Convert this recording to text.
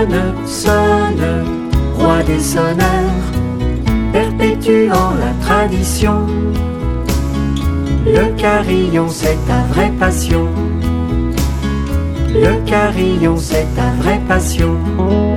sonne, sonne, roi des sonneurs, perpétuant la tradition. Le carillon, c'est ta vraie passion. Le carillon, c'est ta vraie passion.